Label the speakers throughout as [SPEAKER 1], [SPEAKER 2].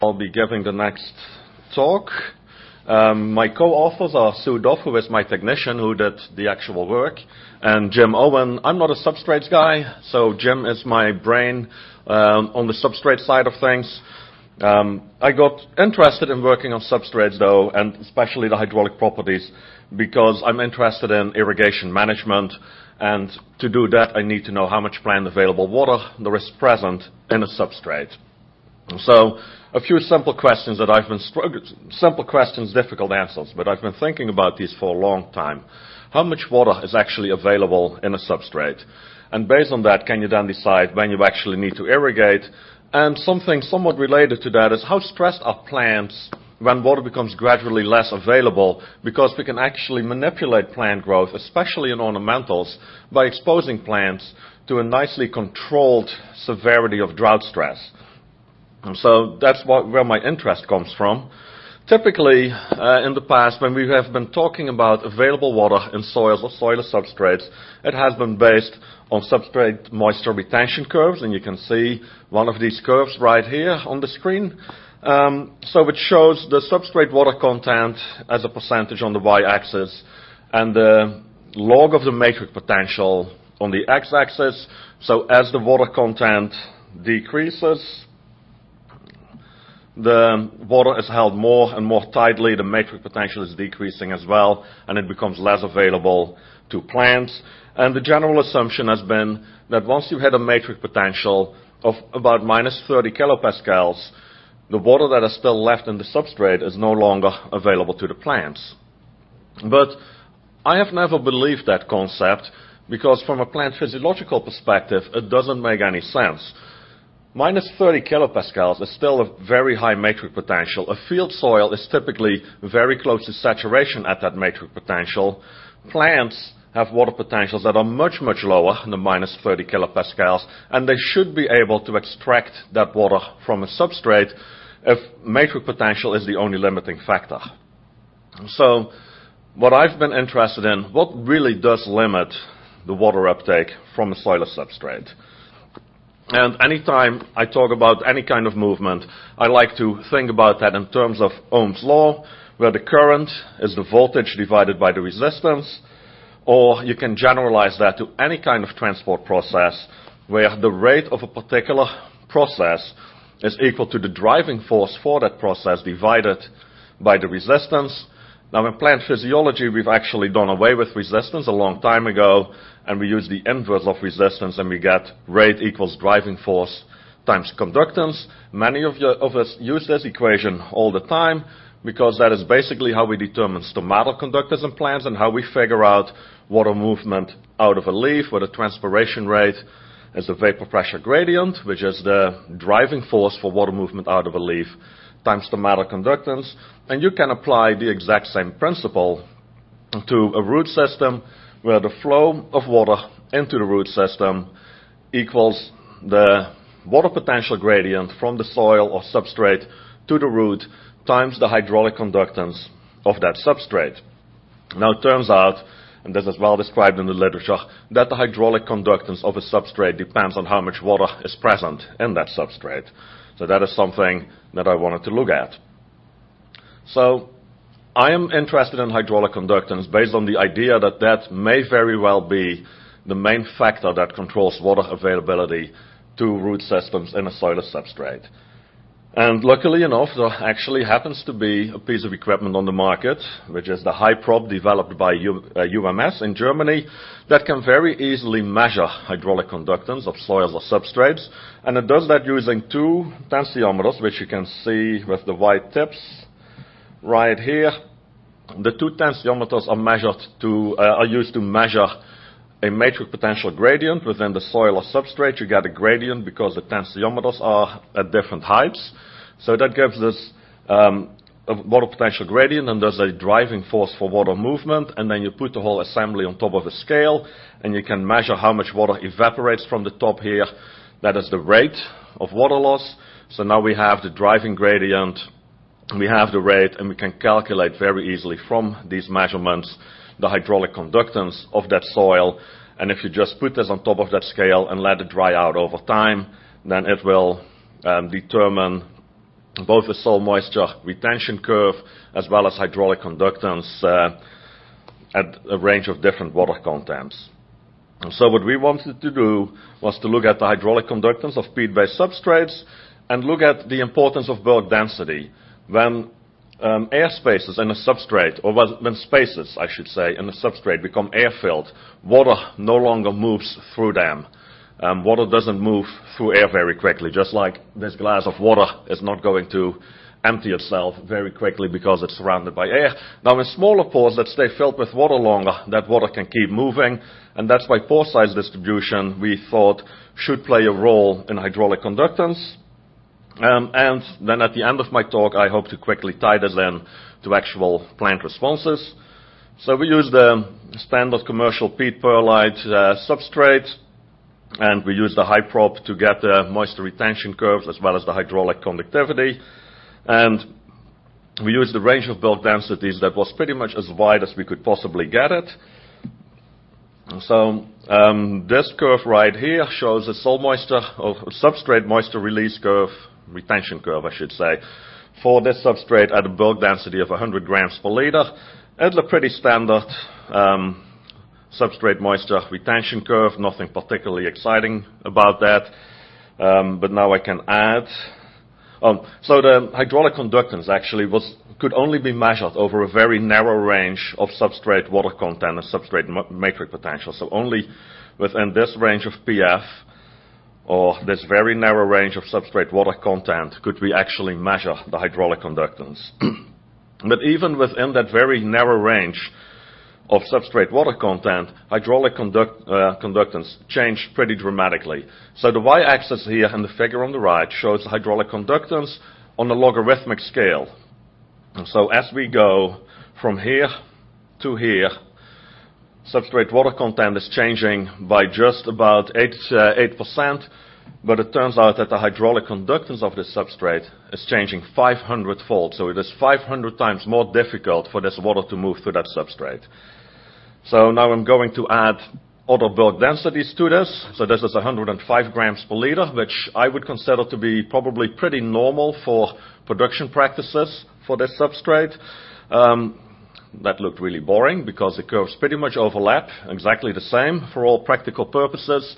[SPEAKER 1] I'll be giving the next talk. My co-authors are Sue Duff, who is my technician who did the actual work, and Jim Owen. I'm not a substrates guy, so Jim is my brain on the substrate side of things. I got interested in working on substrates, though, and especially the hydraulic properties, because I'm interested in irrigation management, and to do that I need to know how much plant available water there is present in a substrate. So a few simple questions that I've been simple questions, difficult answers, but I've been thinking about these for a long time. How much water is actually available in a substrate? And based on that, can you then decide when you actually need to irrigate? And something somewhat related to that is how stressed are plants when water becomes gradually less available, because we can actually manipulate plant growth, especially in ornamentals, by exposing plants to a nicely controlled severity of drought stress. So that's where my interest comes from. Typically, in the past, when we have been talking about available water in soils or soil substrates, it has been based on substrate moisture retention curves, and you can see one of these curves right here on the screen. So it shows the substrate water content as a percentage on the y-axis, and the log of the matrix potential on the x-axis. So as the water content decreases, the water is held more and more tightly, the matrix potential is decreasing as well, and it becomes less available to plants. And the general assumption has been that once you hit a matrix potential of about minus 30 kilopascals, the water that is still left in the substrate is no longer available to the plants. But I have never believed that concept, because from a plant physiological perspective, it doesn't make any sense. Minus 30 kilopascals is still a very high matrix potential. A field soil is typically very close to saturation at that matrix potential. Plants have water potentials that are much, much lower than minus 30 kilopascals, and they should be able to extract that water from a substrate if matrix potential is the only limiting factor. So what I've been interested in, what really does limit the water uptake from a soil substrate? And anytime I talk about any kind of movement, I like to think about that in terms of Ohm's law, where the current is the voltage divided by the resistance, or you can generalize that to any kind of transport process where the rate of a particular process is equal to the driving force for that process divided by the resistance. Now, in plant physiology, we've actually done away with resistance a long time ago, and we use the inverse of resistance, and we get rate equals driving force times conductance. Many of us use this equation all the time, because that is basically how we determine stomatal conductors in plants and how we figure out water movement out of a leaf, where the transpiration rate is the vapor pressure gradient, which is the driving force for water movement out of a leaf, times stomatal conductance. And you can apply the exact same principle to a root system, where the flow of water into the root system equals the water potential gradient from the soil or substrate to the root times the hydraulic conductance of that substrate. Now it turns out, and this is well described in the literature, that the hydraulic conductance of a substrate depends on how much water is present in that substrate. So that is something that I wanted to look at. So I am interested in hydraulic conductance based on the idea that that may very well be the main factor that controls water availability to root systems in a soil substrate. And luckily enough, there actually happens to be a piece of equipment on the market, which is the HYPROB developed by UMS in Germany, that can very easily measure hydraulic conductance of soils or substrates. And it does that using two tensiometers, which you can see with the white tips right here. The two tensiometers are used to measure a matrix potential gradient within the soil or substrate. You get a gradient because the tensiometers are at different heights. So that gives us a water potential gradient, and there's a driving force for water movement. And then you put the whole assembly on top of a scale, and you can measure how much water evaporates from the top here. That is the rate of water loss. So now we have the driving gradient, we have the rate, and we can calculate very easily from these measurements the hydraulic conductance of that soil. And if you just put this on top of that scale and let it dry out over time, then it will determine both a soil moisture retention curve as well as hydraulic conductance at a range of different water contents. And so what we wanted to do was to look at the hydraulic conductance of peat-based substrates and look at the importance of bulk density. When air spaces in a substrate, or when spaces, I should say, in a substrate become air-filled, water no longer moves through them. Water doesn't move through air very quickly, just like this glass of water is not going to empty itself very quickly because it's surrounded by air. Now in smaller pores that stay filled with water longer, that water can keep moving, and that's why pore size distribution, we thought, should play a role in hydraulic conductance. And then at the end of my talk, I hope to quickly tie this in to actual plant responses. So we use the standard commercial peat perlite substrate, and we use the HyProp to get the moisture retention curves as well as the hydraulic conductivity. And we used the range of bulk densities that was pretty much as wide as we could possibly get it. So this curve right here shows a soil moisture, or substrate moisture release curve, retention curve I should say, for this substrate at a bulk density of 100 grams per liter. It's a pretty standard substrate moisture retention curve, nothing particularly exciting about that. But now I can add. So the hydraulic conductance actually could only be measured over a very narrow range of substrate water content and substrate matrix potential. So only within this range of PF, or this very narrow range of substrate water content, could we actually measure the hydraulic conductance. But even within that very narrow range of substrate water content, hydraulic conductance changed pretty dramatically. So the y-axis here in the figure on the right shows the hydraulic conductance on a logarithmic scale. And so as we go from here to here, substrate water content is changing by just about 8%, but it turns out that the hydraulic conductance of this substrate is changing 500-fold. So it is 500 times more difficult for this water to move through that substrate. So now I'm going to add other bulk densities to this. So this is 105 grams per liter, which I would consider to be probably pretty normal for production practices for this substrate. That looked really boring because the curves pretty much overlap, exactly the same for all practical purposes.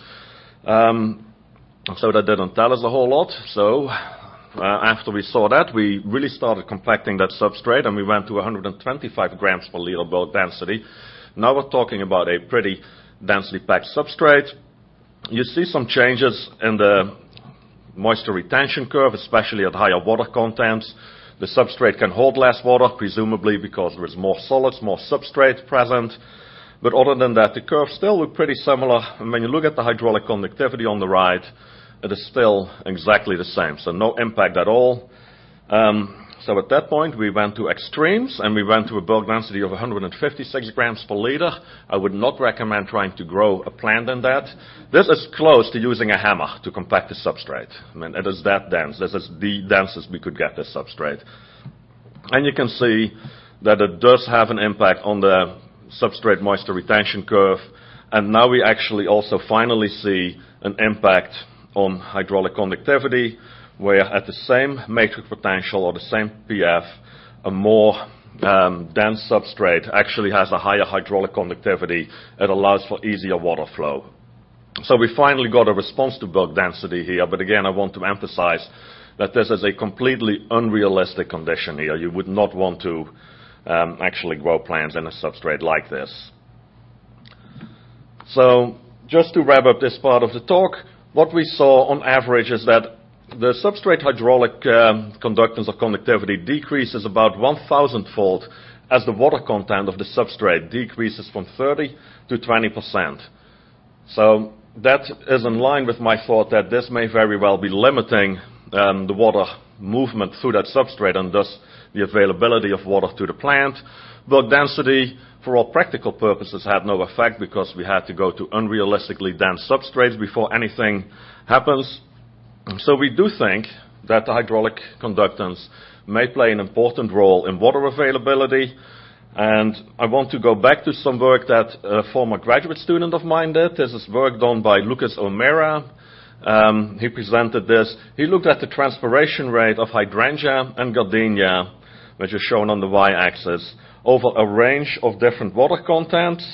[SPEAKER 1] So that didn't tell us a whole lot. So after we saw that, we really started compacting that substrate, and we went to 125 grams per liter bulk density. Now we're talking about a pretty densely packed substrate. You see some changes in the moisture retention curve, especially at higher water contents. The substrate can hold less water, presumably because there is more solids, more substrate present. But other than that, the curves still look pretty similar. And when you look at the hydraulic conductivity on the right, it is still exactly the same. So no impact at all. So at that point, we went to extremes, and we went to a bulk density of 156 grams per liter. I would not recommend trying to grow a plant in that. This is close to using a hammer to compact the substrate. I mean, it is that dense. This is the densest we could get this substrate. And you can see that it does have an impact on the substrate moisture retention curve. And now we actually also finally see an impact on hydraulic conductivity, where at the same matrix potential or the same PF, a more dense substrate actually has a higher hydraulic conductivity. It allows for easier water flow. So we finally got a response to bulk density here, but again, I want to emphasize that this is a completely unrealistic condition here. You would not want to actually grow plants in a substrate like this. So just to wrap up this part of the talk, what we saw on average is that the substrate hydraulic conductance or conductivity decreases about 1,000-fold as the water content of the substrate decreases from 30 to 20%. So that is in line with my thought that this may very well be limiting the water movement through that substrate and thus the availability of water to the plant. Bulk density, for all practical purposes, had no effect because we had to go to unrealistically dense substrates before anything happens. So we do think that the hydraulic conductance may play an important role in water availability. And I want to go back to some work that a former graduate student of mine did. This is work done by Lucas O'Meara he presented this. He looked at the transpiration rate of hydrangea and gardenia, which is shown on the y-axis, over a range of different water contents.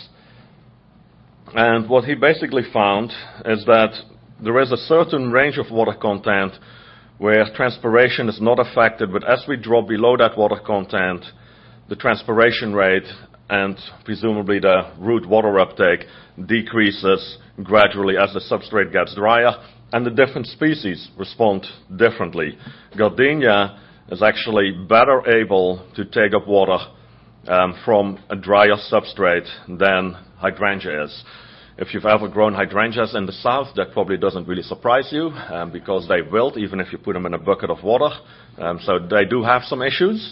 [SPEAKER 1] And what he basically found is that there is a certain range of water content where transpiration is not affected, but as we drop below that water content, the transpiration rate and presumably the root water uptake decreases gradually as the substrate gets drier, and the different species respond differently. Gardenia is actually better able to take up water from a drier substrate than hydrangea is. If you've ever grown hydrangeas in the south, that probably doesn't really surprise you because they wilt even if you put them in a bucket of water. So they do have some issues.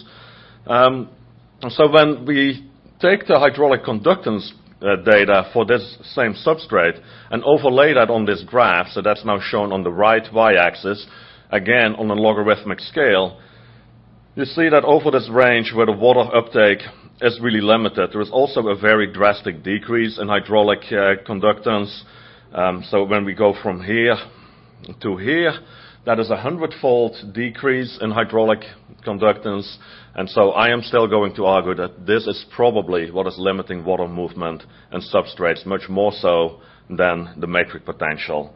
[SPEAKER 1] So when we take the hydraulic conductance data for this same substrate and overlay that on this graph, so that's now shown on the right y-axis, again on a logarithmic scale, you see that over this range where the water uptake is really limited, there is also a very drastic decrease in hydraulic conductance. So when we go from here to here, that is 100-fold decrease in hydraulic conductance. And so I am still going to argue that this is probably what is limiting water movement in substrates, much more so than the matrix potential.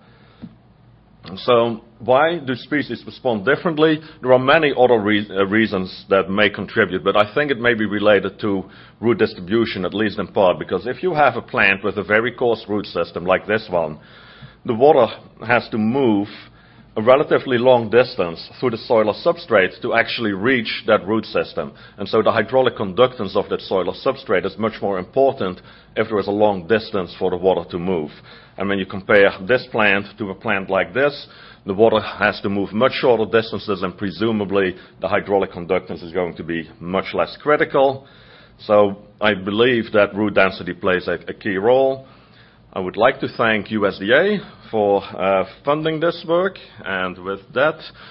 [SPEAKER 1] So why do species respond differently? There are many other reasons that may contribute, but I think it may be related to root distribution, at least in part, because if you have a plant with a very coarse root system like this one, the water has to move a relatively long distance through the soil or substrate to actually reach that root system. And so the hydraulic conductance of that soil or substrate is much more important if there is a long distance for the water to move. And when you compare this plant to a plant like this, the water has to move much shorter distances, and presumably the hydraulic conductance is going to be much less critical. So I believe that root density plays a key role. I would like to thank USDA for funding this work, and with that